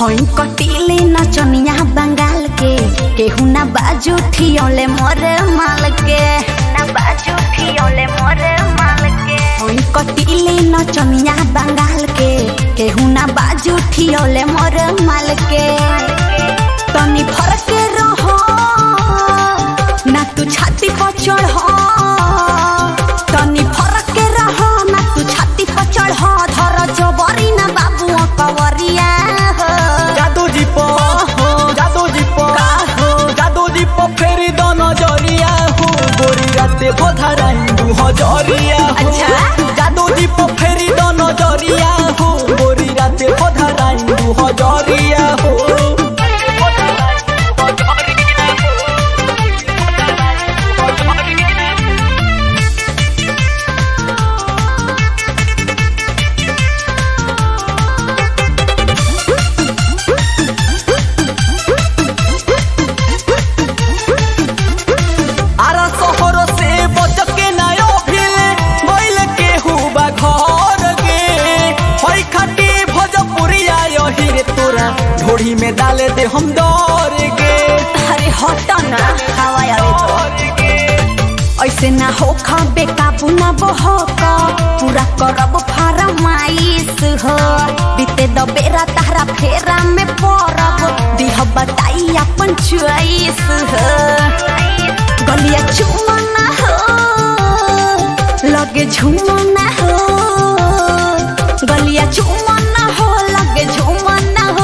होई कटिले नचनिया बंगाल के केहू ना बाजू ठियोले मोर माल के ना बाजू ठियोले मोर माल के होई कटिले नचनिया बंगाल के केहू ना बाजू ठियोले मोर माल के तनी फरक रहो ना तू छाती पर चढ़ तनी फरक रहो ना तू छाती पर चढ़ धर जबरी ना बाबू कवरिया जादू जी पो फेरी दो नजरिया हो गोरी राते भोधराई 2000 अच्छा जादू जी पो फेरी दो नजरिया हो गोरी राते भोधराई 2000 हो ढोड़ी में डाले दे हम दौड़ गे। अरे हट ना हवा आवे तो ऐसे ना हो खाबे काबू ना बहक पूरा करब फरमाइश हो बीते द बेरा तारा फेरा में पड़ब दिह बताई अपन चॉइस हो गलिया चुमना हो लगे झुमना हो गलिया चुमना हो लगे झुमना हो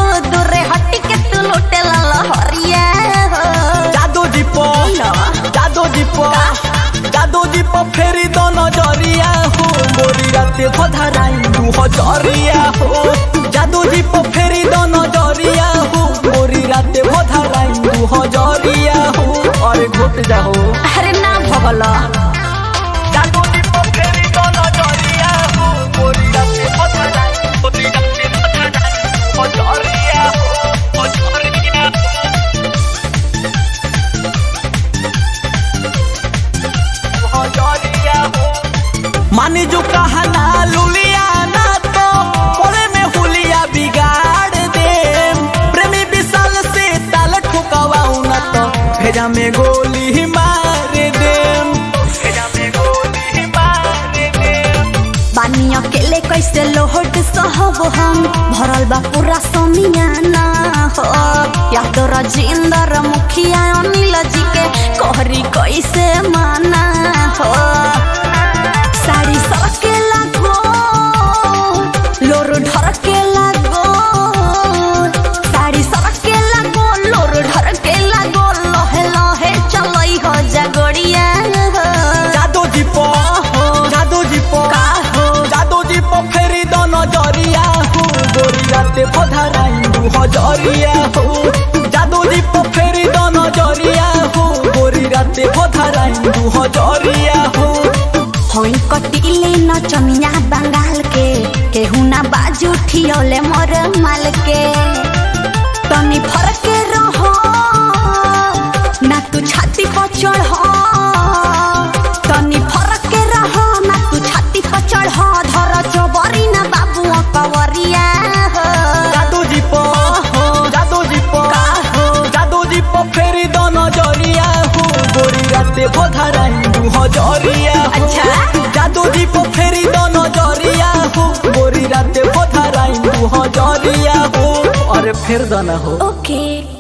जादू जी पो फेरी दो नजरिया हो गोरी राते भोधराई 2000 हो जादू जी पो फेरी दो नजरिया हो गोरी राते भोधराई 2000 हो अरे घुट जाओ अरे ना भगला जादू जी पो फेरी दो नजरिया हो गोरी राते भोधराई 2000 हो मानी जो कहना लुलिया ना तो कोले में हुलिया बिगाड़ दे प्रेमी विशाल से ताल ठुकावाऊ ना तो भेजा में गोली मार दे भेजा में गोली मार दे बानी अकेले कैसे लोहट सहब हम भरल बा पूरा समियाना हो याद राजेंद्र मुखिया अनिल जी के कहरी कैसे माना हो साड़ी सरके लागो लोर ढरके लागो साड़ी सरके लागो लोर ढरके लागो लहे लहे चलई हो जगड़िया जादू जी पो फेरी दो नजरिया हो गोरी राते भोधराई 2000 हो जादू जी पो फेरी दो नजरिया हो गोरी राते भोधराई 2000 हो होई कटिले नचनिया बंगाल के केहू ना बाजू ठियोले मोर माल के तनी फरक रहो ना तू छाती पर चढ़ तनी फरक रहो ना तू छाती पर चढ़ धर जबरी ना बाबू कवरिया जादू जी पो फेरी दो नजरिया हो गोरी राते भोधराई 2000 अच्छा जादू जी पो फेरी दो नजरिया हो गोरी राते भोधराई 2000 हो अरे फिर दाना हो ओके